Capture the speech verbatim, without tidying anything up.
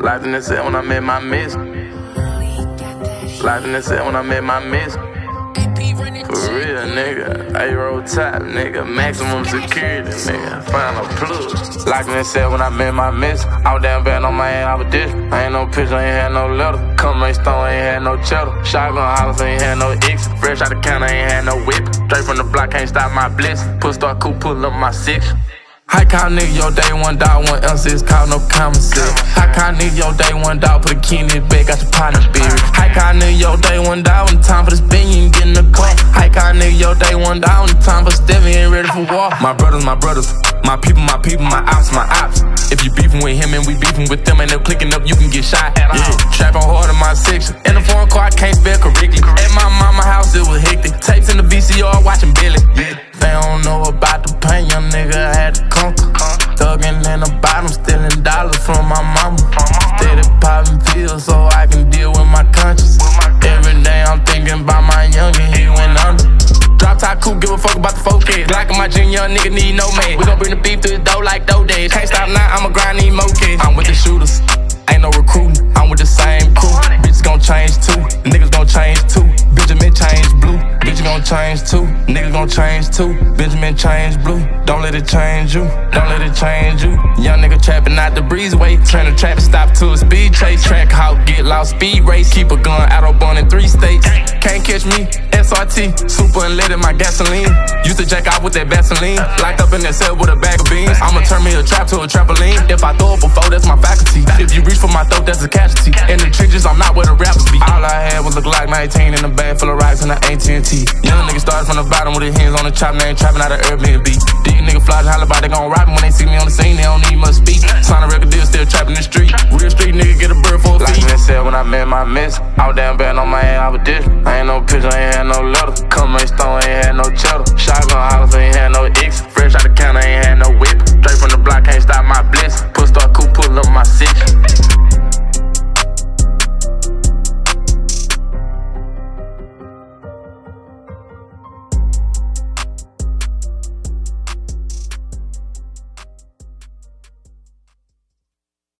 Life in the cell when I met my miss. Life in the cell when I met my miss. For real, nigga. A-roll top, nigga. Maximum security, nigga. Final plug. Locked in the cell when I met my miss. I was down bad on my head, I was dish. I ain't no picture, I ain't had no letter. Come rain stone, I ain't had no cheddar. Shotgun hollers, I ain't had no X. Fresh out the counter, I ain't had no whip. Straight from the block, can't stop my bliss. Put star cool, pull up my six. High count nigga, yo, day one dog, one ounce, it's called no common sense. High count nigga, yo, day one dog, put a key in his bed, got your partner buried. High count nigga, yo, day one dog, when the time for this bin, you ain't getting the car. High count nigga, yo, day one dog, when the time for step, he ain't ready for war. My brothers, my brothers, my people, my people, my ops, my ops. If you beefing with him and we beefing with them, and they're clicking up, you can get shot. Yeah, trapping hard in my section. In the foreign car, I can't spell correctly. At my mama house, it was hectic. Tapes in the V C R, watching Billy. Yeah. They don't know about the pain, young nigga had to conquer. Thuggin' in the bottom, stealing dollars from my mama. Steady popping pills so I can deal with my conscience. Every day I'm thinking about my youngin', he went under. Drop top coupe, give a fuck about the four K. Glock in my gym, young nigga need no man. We gon' bring the beef to the dough like dough days. Can't stop now, I'ma grind, need more kids. I'm with the shooters, ain't no recruiting. I'm with the same crew. Bitches gon' change too, niggas gon' change too. Benjamin change blue, bitch gon' change too. Niggas gon' change too, Benjamin change blue. Don't let it change you, don't let it change you. Young nigga trapping out the breezeway. Turn the trap and stop to a speed chase. Track hawk, get lost, speed race. Keep a gun, auto born in three states. Can't catch me, S R T, super unleaded my gasoline. Used to jack off with that Vaseline. Locked up in that cell with a bag of beans. I'ma turn me a trap to a trampoline. If I throw it before, that's my faculty. If you reach for my throat, that's a casualty. In the trenches, I'm not where the rappers be. All I had was look like nineteen in a bag full of rocks and an A T and T. Young nigga started from the bottom with his hands on the chop, name trapping out of Airbnb. These niggas fly and holler about they gon' rob me when they see me on the scene, they don't need much speak. Sign a record deal, still trapping the street. Real street nigga get a bird for a fee. Like I said when I met my miss, I was down bad on my head, I was dish. I ain't no picture, I ain't had no